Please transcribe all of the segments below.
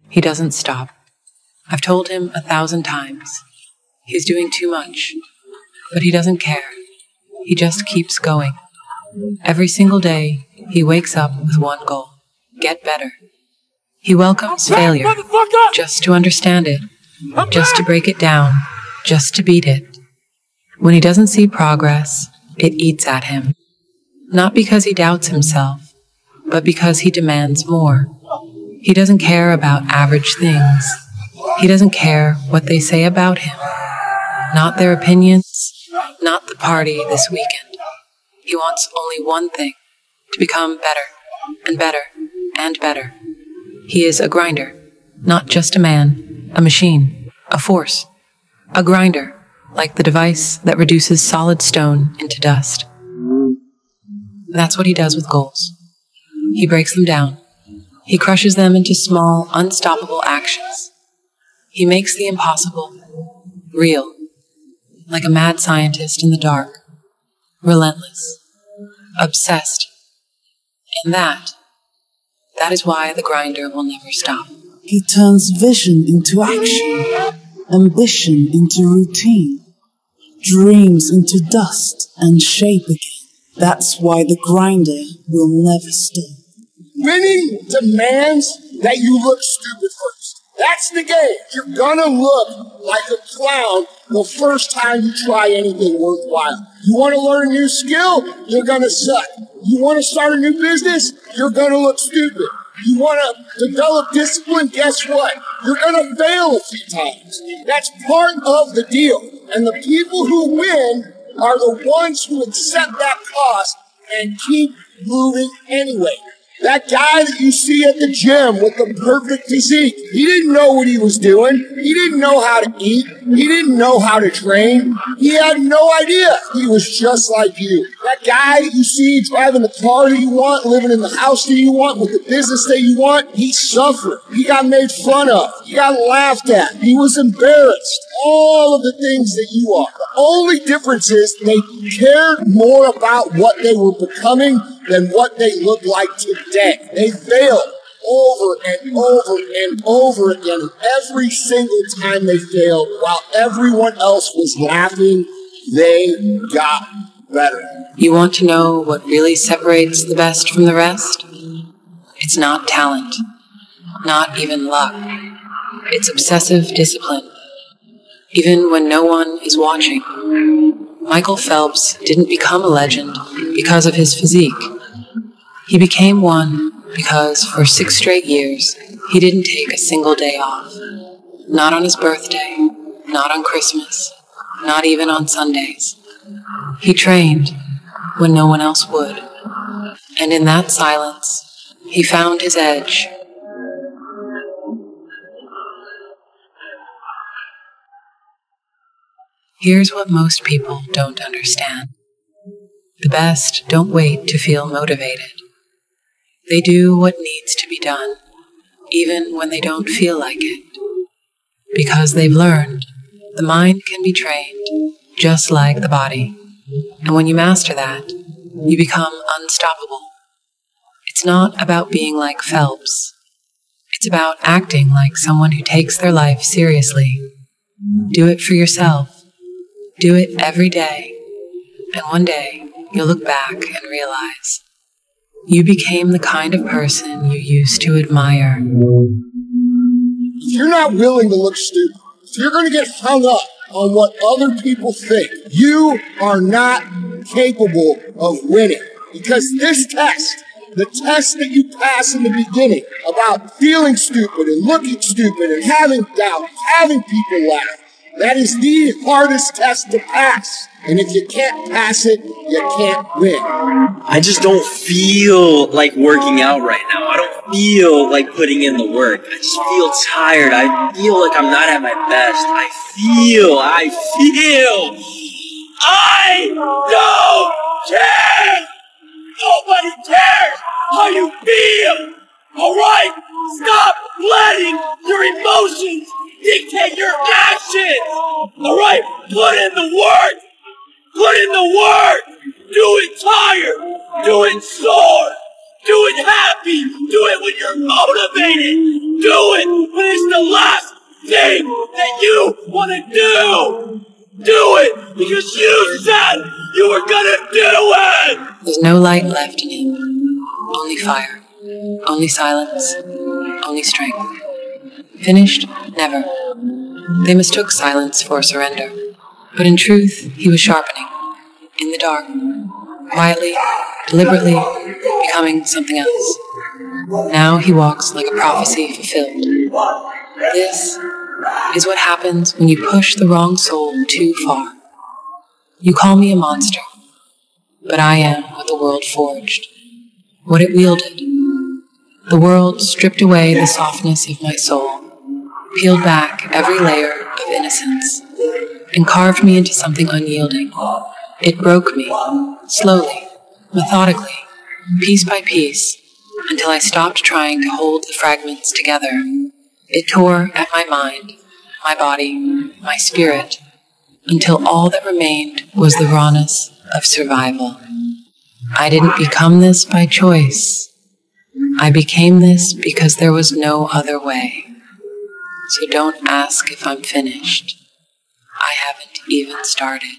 He doesn't stop. I've told him 1,000 times. He's doing too much. But he doesn't care. He just keeps going. Every single day, he wakes up with one goal: get better. He welcomes failure, just to understand it, just to break it down, just to beat it. When he doesn't see progress, it eats at him. Not because he doubts himself, but because he demands more. He doesn't care about average things. He doesn't care what they say about him. Not their opinions, not the party this weekend. He wants only one thing: to become better, and better, and better. He is a grinder, not just a man, a machine, a force. A grinder, like the device that reduces solid stone into dust. That's what he does with goals. He breaks them down. He crushes them into small, unstoppable actions. He makes the impossible real, like a mad scientist in the dark, relentless, obsessed. And that is why the grinder will never stop. He turns vision into action, ambition into routine, dreams into dust and shape again. That's why the grinder will never stop. Winning demands that you look stupid first. That's the game. You're gonna look like a clown the first time you try anything worthwhile. You want to learn a new skill? You're gonna suck. You want to start a new business? You're gonna look stupid. You want to develop discipline? Guess what? You're gonna fail a few times. That's part of the deal. And the people who win are the ones who accept that cost and keep moving anyway. That guy that you see at the gym with the perfect physique, he didn't know what he was doing. He didn't know how to eat. He didn't know how to train. He had no idea. He was just like you. That guy that you see driving the car that you want, living in the house that you want, with the business that you want, he suffered. He got made fun of. He got laughed at. He was embarrassed. All of the things that you are. The only difference is they cared more about what they were becoming than what they look like today. They failed over and over and over again. And every single time they failed, while everyone else was laughing, they got better. You want to know what really separates the best from the rest? It's not talent, not even luck. It's obsessive discipline. Even when no one is watching. Michael Phelps didn't become a legend because of his physique. He became one because for 6 straight years, he didn't take a single day off. Not on his birthday, not on Christmas, not even on Sundays. He trained when no one else would. And in that silence, he found his edge. Here's what most people don't understand. The best don't wait to feel motivated. They do what needs to be done, even when they don't feel like it. Because they've learned the mind can be trained just like the body. And when you master that, you become unstoppable. It's not about being like Phelps. It's about acting like someone who takes their life seriously. Do it for yourself. Do it every day, and one day you'll look back and realize you became the kind of person you used to admire. If you're not willing to look stupid, if you're going to get hung up on what other people think, you are not capable of winning. Because this test, the test that you pass in the beginning about feeling stupid and looking stupid and having doubt, having people laugh, that is the hardest test to pass. And if you can't pass it, you can't win. I just don't feel like working out right now. I don't feel like putting in the work. I just feel tired. I feel like I'm not at my best. I don't care! Nobody cares how you feel! Alright? Stop letting your emotions dictate your actions! Alright? Put in the work! Put in the work! Do it tired! Do it sore! Do it happy! Do it when you're motivated! Do it when thing that you want to do. Do it because you said you were gonna do it! There's no light left in him. Only fire. Only silence. Only strength. Finished? Never. They mistook silence for surrender. But in truth, he was sharpening. In the dark. Quietly, deliberately, becoming something else. Now he walks like a prophecy fulfilled. This is what happens when you push the wrong soul too far. You call me a monster, but I am what the world forged, what it wielded. The world stripped away the softness of my soul, peeled back every layer of innocence, and carved me into something unyielding. It broke me, slowly, methodically, piece by piece, until I stopped trying to hold the fragments together. It tore at my mind, my body, my spirit, until all that remained was the rawness of survival. I didn't become this by choice. I became this because there was no other way. So don't ask if I'm finished. I haven't even started.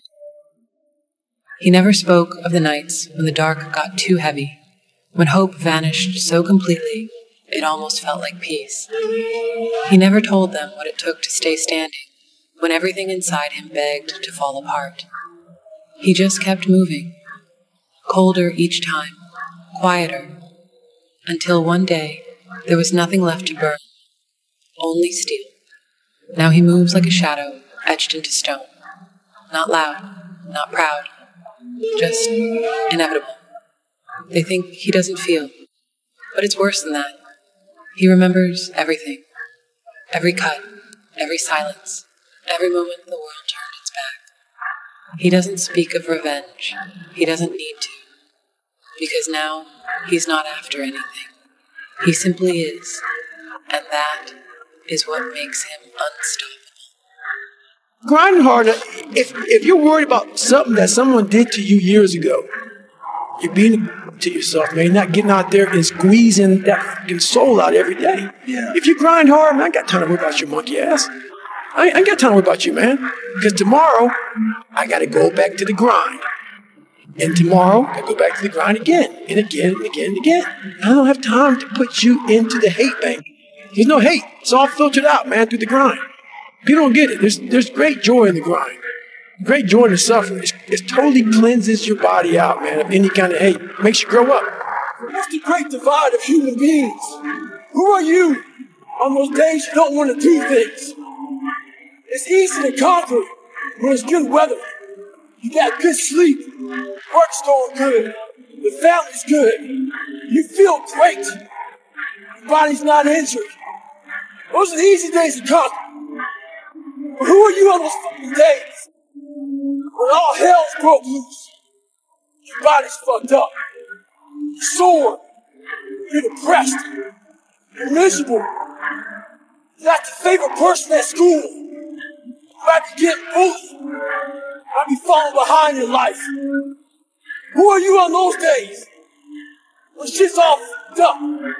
He never spoke of the nights when the dark got too heavy, when hope vanished so completely it almost felt like peace. He never told them what it took to stay standing when everything inside him begged to fall apart. He just kept moving, colder each time, quieter, until one day there was nothing left to burn, only steel. Now he moves like a shadow etched into stone, not loud, not proud, just inevitable. They think he doesn't feel, but it's worse than that. He remembers everything, every cut, every silence, every moment the world turned its back. He doesn't speak of revenge. He doesn't need to, because now he's not after anything. He simply is, and that is what makes him unstoppable. Grind harder. If you're worried about something that someone did to you years ago, you're being to yourself, man. You're not getting out there and squeezing that fucking soul out every day. Yeah. If you grind hard, man, I ain't got time to worry about your monkey ass. I ain't got time to worry about you, man. Because tomorrow, I got to go back to the grind. And tomorrow, I go back to the grind again, and again, and again, and again. I don't have time to put you into the hate bank. There's no hate. It's all filtered out, man, through the grind. People don't get it. There's great joy in the grind. Great joy in the suffering. It totally cleanses your body out, man, of any kind of hate. Makes you grow up. What's the great divide of human beings? Who are you on those days you don't want to do things? It's easy to conquer when it's good weather. You got good sleep. Work's going good. The family's good. You feel great. Your body's not injured. Those are the easy days to conquer. But who are you on those fucking days when all hell's broke loose? Your body's fucked up. You're sore. You're depressed. You're miserable. You're not your favorite person at school. You might be getting bullied. You might be falling behind in life. Who are you on those days when shit's all fucked up?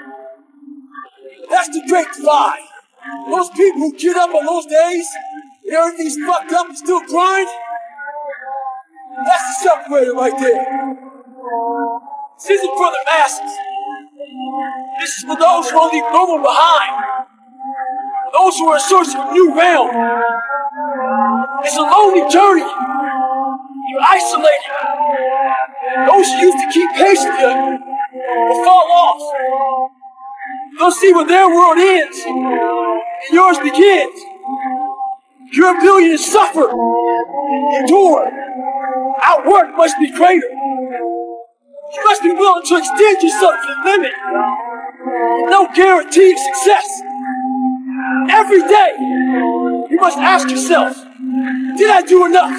That's the great divide. Those people who get up on those days and everything's fucked up and still grind, that's the separator right there. This isn't for the masses. This is for those who won't leave no one behind. Those who are in search of a new realm. It's a lonely journey. You're isolated. Those who used to keep pace with you will fall off. They'll see where their world ends and yours begins. Your ability to suffer, endure, outwork must be greater. You must be willing to extend yourself to the limit. With no guarantee of success. Every day, you must ask yourself, did I do enough?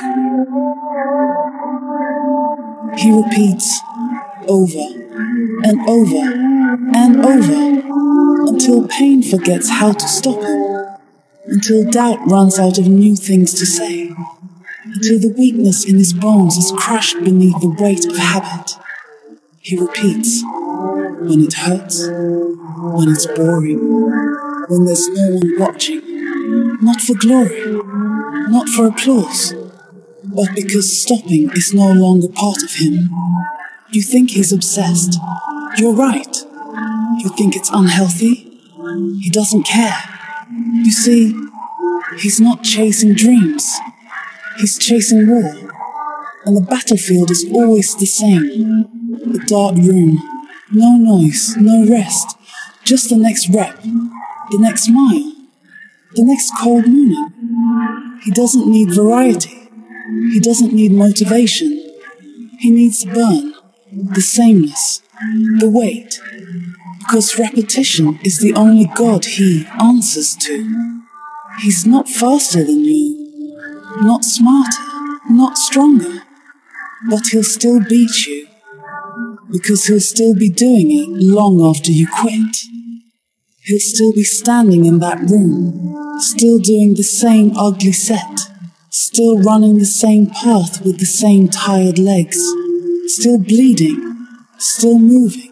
He repeats over and over and over until pain forgets how to stop him, until doubt runs out of new things to say, until the weakness in his bones is crushed beneath the weight of habit. He repeats, when it hurts, when it's boring, when there's no one watching, Not for glory, not for applause, but because stopping is no longer part of him. You think he's obsessed. You're right. You think it's unhealthy. He doesn't care. You see, he's not chasing dreams. He's chasing war. And the battlefield is always the same. A dark room. No noise, no rest. Just the next rep. The next mile. The next cold morning. He doesn't need variety. He doesn't need motivation. He needs burn. The sameness. The weight. Because repetition is the only God he answers to. He's not faster than you, not smarter, not stronger, but he'll still beat you, because he'll still be doing it long after you quit. He'll still be standing in that room, still doing the same ugly set, still running the same path with the same tired legs, still bleeding, still moving.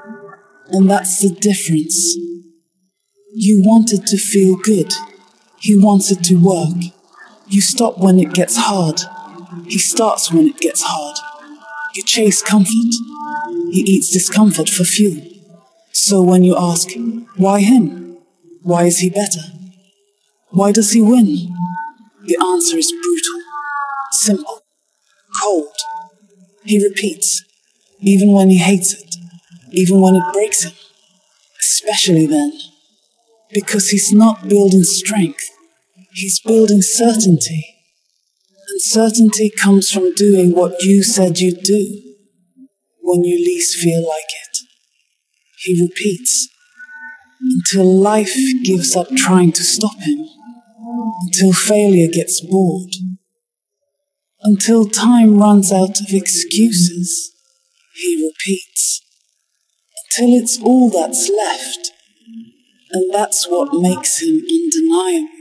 And that's the difference. You wanted to feel good. He wants it to work. You stop when it gets hard. He starts when it gets hard. You chase comfort. He eats discomfort for fuel. So when you ask, why him? Why is he better? Why does he win? The answer is brutal, simple, cold. He repeats, even when he hates it, even when it breaks him. Especially then. Because he's not building strength. He's building certainty. And certainty comes from doing what you said you'd do when you least feel like it. He repeats until life gives up trying to stop him, until failure gets bored, until time runs out of excuses. He repeats until it's all that's left, and that's what makes him undeniable.